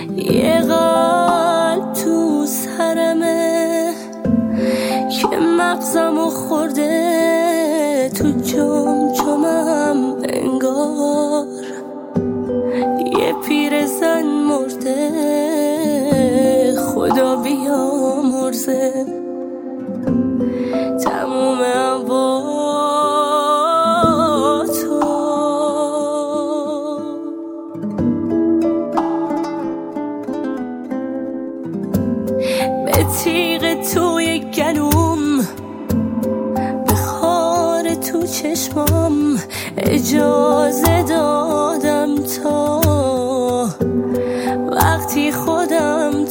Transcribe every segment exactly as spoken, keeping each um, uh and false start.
یه قلب تو سرمه که مغزمو خورده تو جمجمم انگار یه پیرزن مرده خدا بیامرزه تموم با تو به تیغ توی گلوم به خار تو چشمام اجازه دادم تا وقتی خودم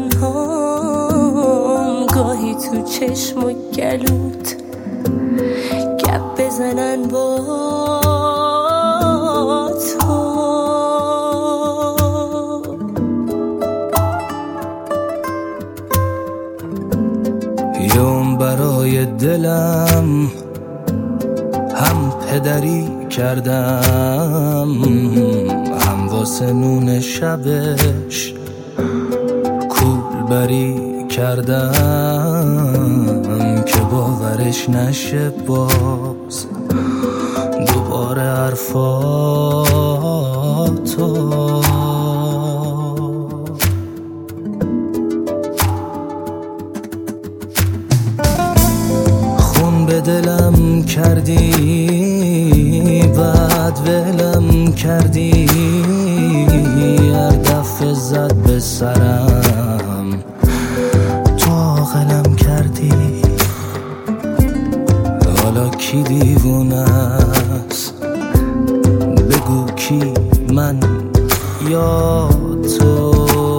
تنهام گاهی تو چشم و گلوت گپ بزنن با تو. یوم برای دلم هم پدری کردم هم واسه نون شبش کول بری کردم که باورش نشه باز دوباره حرفاتو. خون به دلم کردی بعد ولم کردی هر دفعه زد به سرم تو عاقلم کردی. حالا کی دیوونه است بگو کی من یا تو.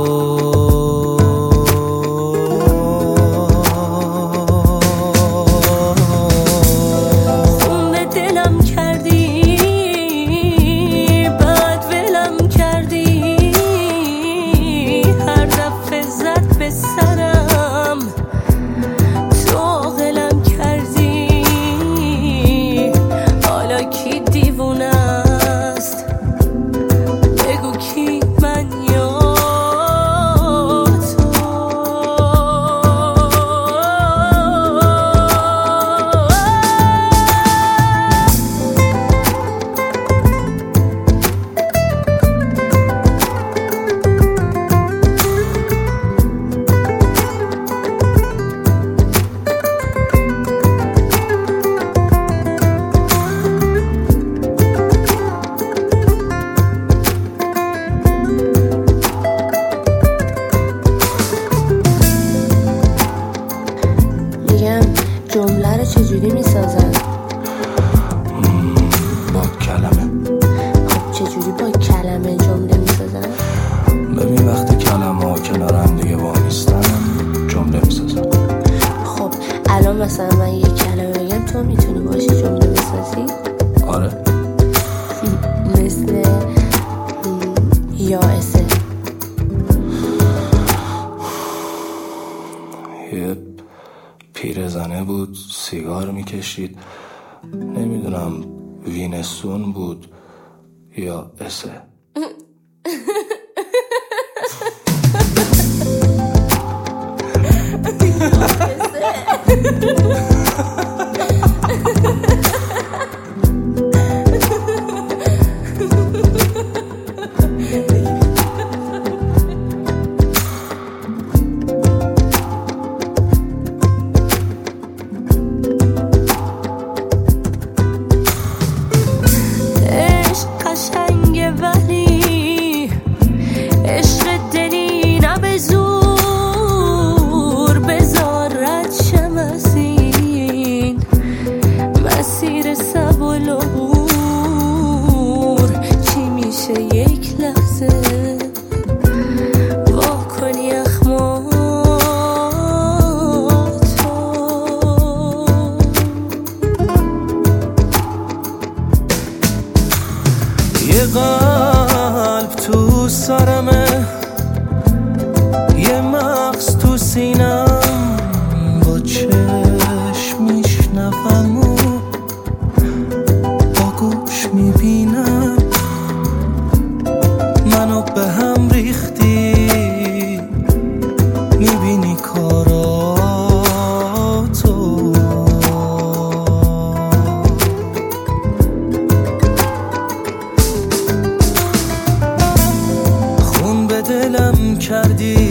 جمله رو چجوری میسازن؟ با کلمه. خب چجوری با کلمه جمله میسازن؟ ببین وقتی کلمه ها کنار هم دیگه وامیستن جمله میسازن. خب الان مثلا من یه کلمه بگم تو میتونی باشی جمله بسازی؟ آره. مثل یائسه. یه پیرزنه بود سیگار میکشید نمیدونم وینستون بود یا اسه. یه قلب تو سرمه یه مغز تو سینم با چشم میشنوم و با گوش میبینم منو به هم ریختی کردی،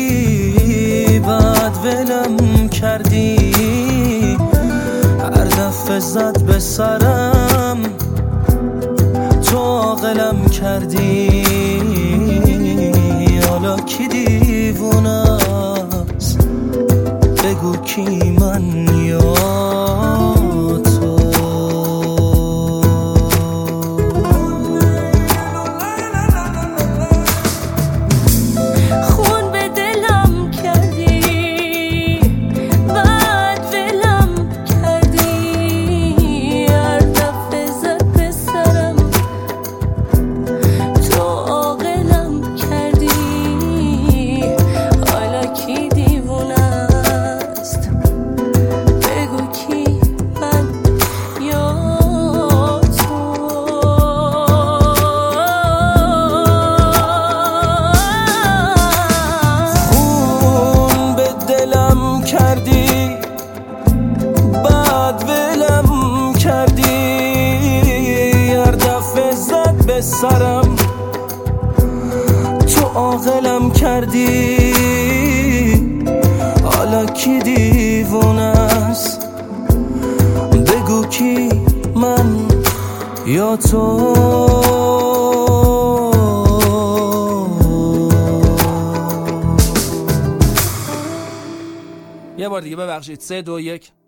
بعد ولم کردی، هر دفعه زد به سرم تو عاقلم کردی. حالا کی دیوونه است بگو کی، من یا تو؟ خون به دلم کردی، بعد ولم کردی، هر دفعه زد به سرم تو عاقلم کردی. حالا کی دیوونه است بگو کی، من یا تو؟ خون به دلم کردی، بعد ولم کردی، هر دفعه زد به سرم تو عاقلم کردی. حالا کی دیوونه است بگو کی، من یا تو؟ یه بار دیگه ببخشید. سه دو یک